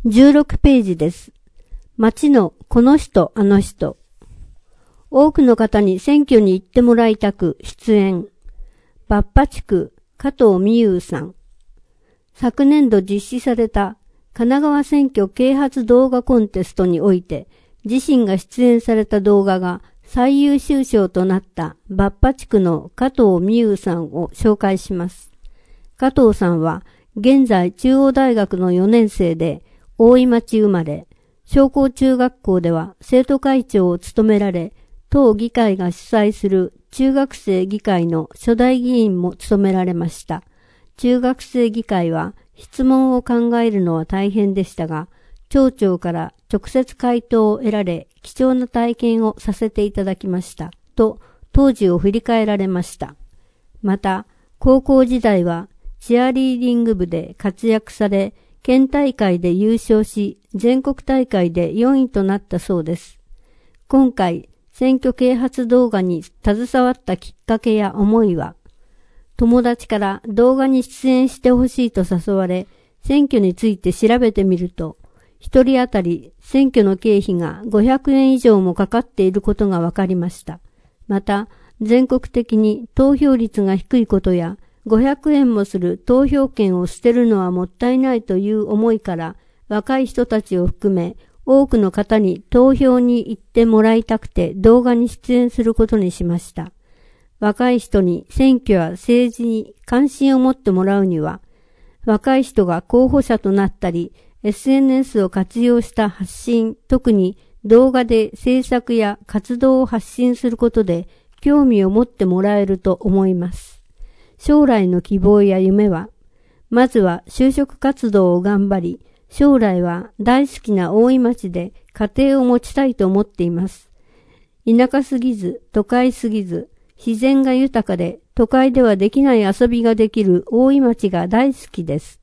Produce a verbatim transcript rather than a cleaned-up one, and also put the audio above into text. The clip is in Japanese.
じゅうろくページです。町のこの人あの人。多くの方に選挙に行ってもらいたく出演。バッパ地区加藤美優さん。昨年度実施された神奈川選挙啓発動画コンテストにおいて自身が出演された動画が最優秀賞となったバッパ地区の加藤美優さんを紹介します。加藤さんは現在中央大学のよねん生で大井町生まれ、商工中学校では生徒会長を務められ、当議会が主催する中学生議会の初代議員も務められました。中学生議会は質問を考えるのは大変でしたが、町長から直接回答を得られ、貴重な体験をさせていただきました。と、当時を振り返られました。また、高校時代はチアリーディング部で活躍され、県大会で優勝し、全国大会でよんいとなったそうです。今回、選挙啓発動画に携わったきっかけや思いは、友達から動画に出演してほしいと誘われ、選挙について調べてみると、一人当たり選挙の経費がごひゃくえん以上もかかっていることが分かりました。また、全国的に投票率が低いことや、ごひゃくえんもする投票権を捨てるのはもったいないという思いから、若い人たちを含め、多くの方に投票に行ってもらいたくて動画に出演することにしました。若い人に選挙や政治に関心を持ってもらうには、若い人が候補者となったり、エスエヌエス を活用した発信、特に動画で政策や活動を発信することで興味を持ってもらえると思います。将来の希望や夢は、まずは就職活動を頑張り、将来は大好きな大井町で家庭を持ちたいと思っています。田舎すぎず、都会すぎず、自然が豊かで都会ではできない遊びができる大井町が大好きです。